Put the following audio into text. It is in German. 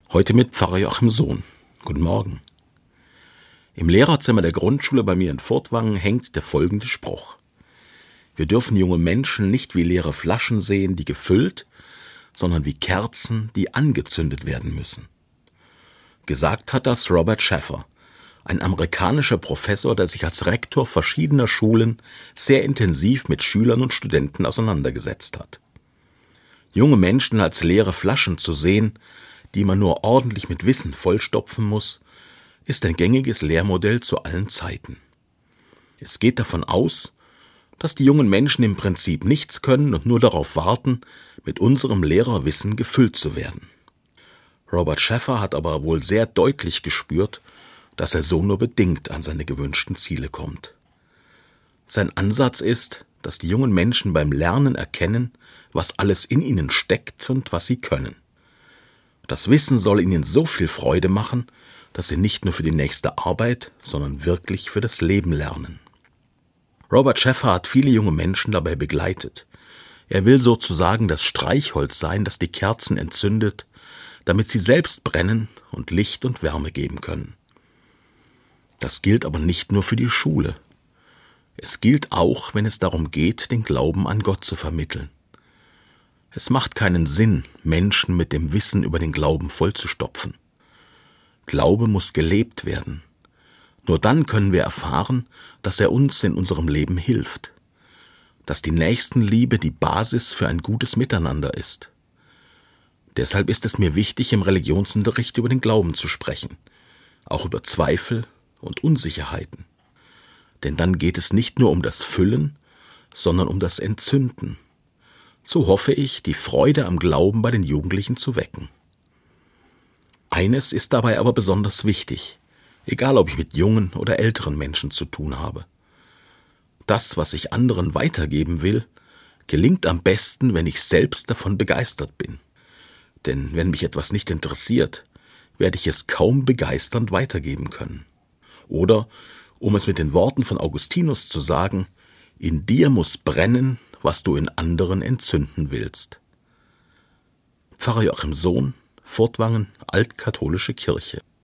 Heute mit Pfarrer Joachim Sohn. Guten Morgen. Im Lehrerzimmer der Grundschule bei mir in Furtwangen hängt der folgende Spruch: Wir dürfen junge Menschen nicht wie leere Flaschen sehen, die gefüllt, sondern wie Kerzen, die angezündet werden müssen. Gesagt hat das Robert Shaffer, ein amerikanischer Professor, der sich als Rektor verschiedener Schulen sehr intensiv mit Schülern und Studenten auseinandergesetzt hat. Junge Menschen als leere Flaschen zu sehen, die man nur ordentlich mit Wissen vollstopfen muss, ist ein gängiges Lehrmodell zu allen Zeiten. Es geht davon aus, dass die jungen Menschen im Prinzip nichts können und nur darauf warten, mit unserem Lehrerwissen gefüllt zu werden. Robert Shaffer hat aber wohl sehr deutlich gespürt, dass er so nur bedingt an seine gewünschten Ziele kommt. Sein Ansatz ist, dass die jungen Menschen beim Lernen erkennen, was alles in ihnen steckt und was sie können. Das Wissen soll ihnen so viel Freude machen, dass sie nicht nur für die nächste Arbeit, sondern wirklich für das Leben lernen. Robert Shaffer hat viele junge Menschen dabei begleitet. Er will sozusagen das Streichholz sein, das die Kerzen entzündet, damit sie selbst brennen und Licht und Wärme geben können. Das gilt aber nicht nur für die Schule. Es gilt auch, wenn es darum geht, den Glauben an Gott zu vermitteln. Es macht keinen Sinn, Menschen mit dem Wissen über den Glauben vollzustopfen. Glaube muss gelebt werden. Nur dann können wir erfahren, dass er uns in unserem Leben hilft. Dass die Nächstenliebe die Basis für ein gutes Miteinander ist. Deshalb ist es mir wichtig, im Religionsunterricht über den Glauben zu sprechen. Auch über Zweifel und Unsicherheiten. Denn dann geht es nicht nur um das Füllen, sondern um das Entzünden. So hoffe ich, die Freude am Glauben bei den Jugendlichen zu wecken. Eines ist dabei aber besonders wichtig, egal ob ich mit jungen oder älteren Menschen zu tun habe. Das, was ich anderen weitergeben will, gelingt am besten, wenn ich selbst davon begeistert bin. Denn wenn mich etwas nicht interessiert, werde ich es kaum begeisternd weitergeben können. Oder, um es mit den Worten von Augustinus zu sagen, in dir muss brennen, was du in anderen entzünden willst. Pfarrer Joachim Sohn, Furtwangen, Altkatholische Kirche.